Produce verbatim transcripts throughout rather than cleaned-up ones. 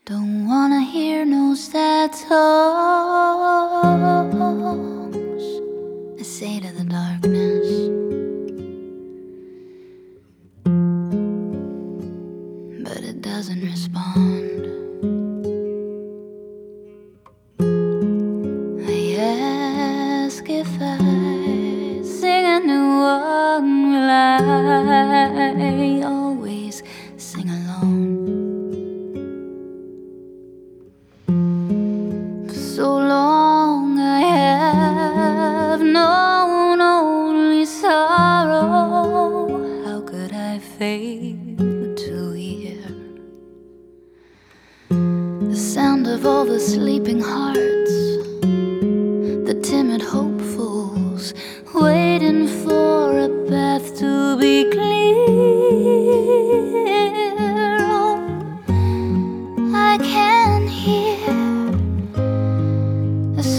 Don't wanna hear no sad songs, I say to the darkness. But it doesn't respond. I ask if I sing a new one, will I always sing alone? For so long I have known only sorrow. How could I fail to hear the sound of all the sleeping hearts, the timid hopefuls waiting for a path to be clear? Oh, I can hear a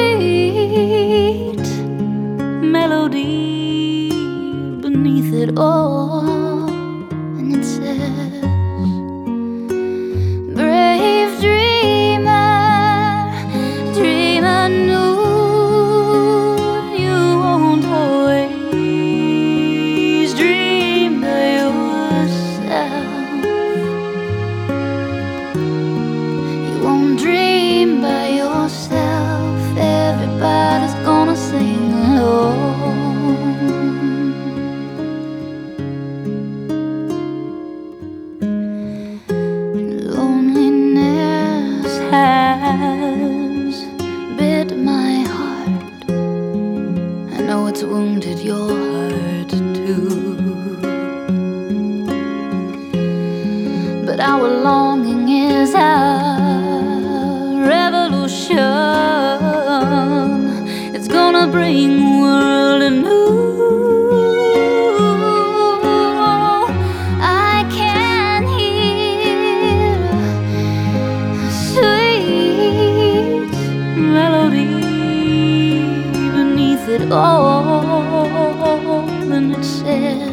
sweet melody beneath it all, and it says, brave dreamer, dream anew. You won't always dream by yourself. You won't dream by yourself. Everybody's gonna sing along. Loneliness has bit my heart. I know it's wounded your heart too. But our longing is our revolution. It's gonna bring the world anew. I can hear a sweet melody beneath it all, and it says,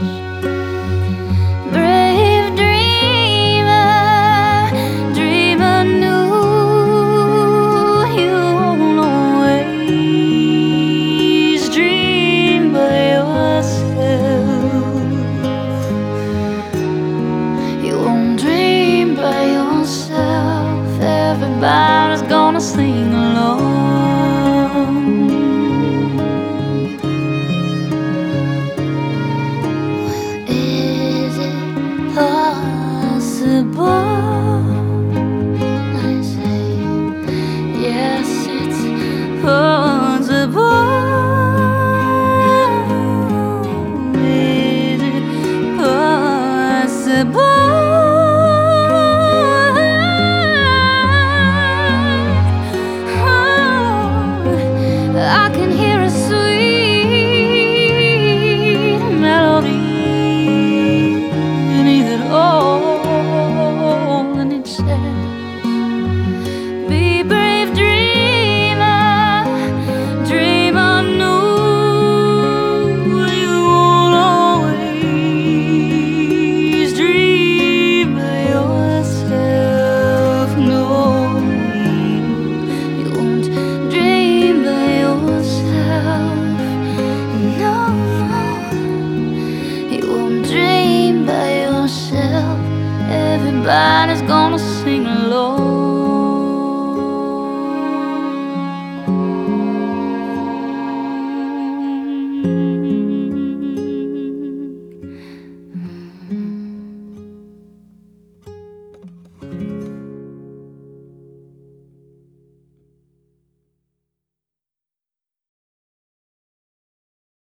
brave dreamer, dream anew. You won't always dream by yourself. You won't dream by yourself. Everybody's gonna sing along. Is it possible? I say, yes, it's possible. Is it possible? I can hear a sweet melody beneath it all, and it says, be brave dreamer, dream anew. You won't always dream by yourself. No, you won't dream by yourself. No, you won't dream by yourself. Everybody's gonna sing